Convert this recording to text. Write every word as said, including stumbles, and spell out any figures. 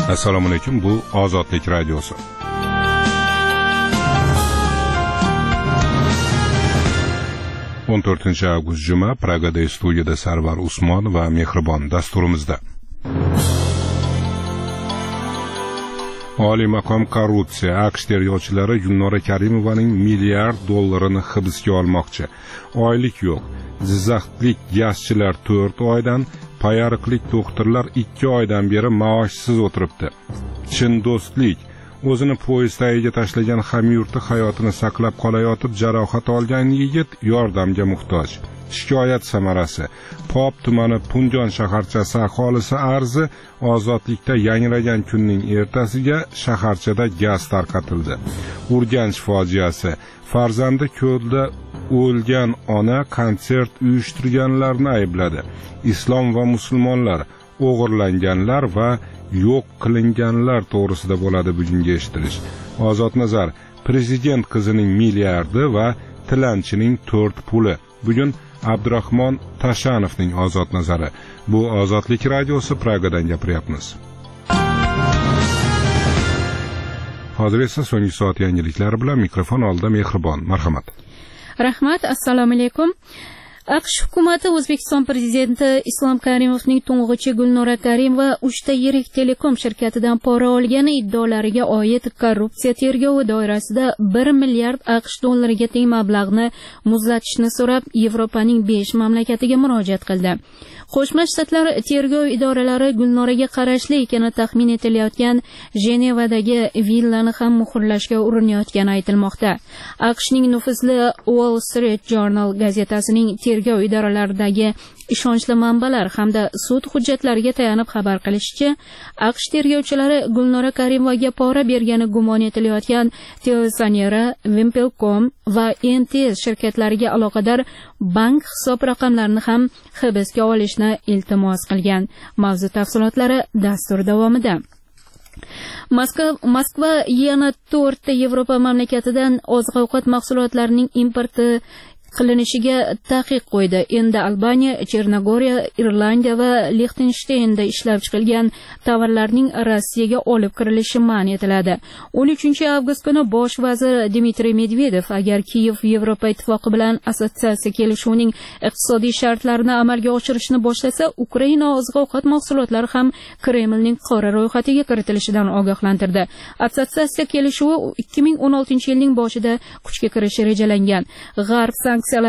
Assalomu alaykum, bu Ozodlik radiosi. o'n to'rtinchi avgust juma, Pragada studiyada Sarvar Usmon va Mehribon dasturimizda. Oliy maqom korrupsiya AQSh tergovchilari Gulnora Karimovaning milliard dollarini hibsga olmoqchi. Oylik yo'q. Jizzaxlik gazchilar to'rt oydan, payariqlik doktorlar ikki oydan beri maoshsiz o'tiribdi. Chin do'stlik o'zini poyezd tagiga tashlagan hamyurti hayotini saqlab qolayotib jarohat olgan yigit yordamga muhtoj. Shikoyat samarasi. Pop tumani Punjon shaharchasi aholisi arzi ozodlikda yangragan kunning ertasiga shaharchada gaz tarqatildi. Urganch fojiasi. Farzandi ko'lda o'lgan ona konsert uyushtirganlarni aybladi. Islom va musulmonlar, o'g'irlanganlar va yo'q qilinganlar to'g'risida bo'ladi bugungi eshitilish. Ozod nazar, prezident qizining milliardi va tilanchining to'rt puli. Bugun Abdurahmon Tashanovning ozod nazari. Bu Ozodlik radiosi, Pragadan gapiryapmiz. Hozir esa so'nggi soat yangiliklari bilan mikrofon oldida Mehribon. Marhamat. Rahmat, assalomu alaykum. AQSh hukumati O'zbekiston prezidenti Islom Karimovning to'ng'ichi Gulnora Karimova uchta yirik telekom shirkatidan pora olgani iddaolariga oid korrupsiya tergovi doirasida bir milliard AQSh dollariga teng mablag'ni muzlatishni so'rab Yevropaning besh mamlakatiga murojaat qildi. Qo'shma Shtatlar tergov idoralari Gulnoraga qarashli ekani taxmin etilayotgan Jenevadagi villani ham muhrlashga urinayotgani aytilmoqda. AQShning nufuzli Wall Street Journal gazetasining tergov idoralaridagi ishonchli manbalar hamda sud hujjatlariga tayanib xabar qilishicha, AQSh tergovchilari Gulnora Karimovaga pora bergani gumon etilayotgan Teosonera, Wimpelcom va N T S shirkatlariga aloqador bank hisob raqamlarini ham hibsga olishni iltimos qilgan. Mavzu tafsilotlari dastur davomida. Moskva Moskva yana to'rtta Yevropa mamlakatidan oziq-ovqat mahsulotlarining importi qilinishiga taqiq qo'ydi. Endi Albaniya, Chernogoriya, Irlandiya va Liechtensteinda ishlab chiqilgan tovarlarning Rossiyaga olib kirilishi man etiladi. o'n uchinchi avgust kuni bosh vazir Dmitriy Medvedev agar Kiyev Yevropa ittifoqi bilan assotsiatsiya kelishuvining iqtisodiy shartlarini amalga oshirishni boshlasa, Ukraina oziq-ovqat mahsulotlari ham Kremlning qora ro'yxatiga kiritilishidan ogohlantirdi. Assotsiatsiya kelishuvi ikki ming o'n oltinchi yilning boshida kuchga kirishi rejalangan. G'arb sanksiyalar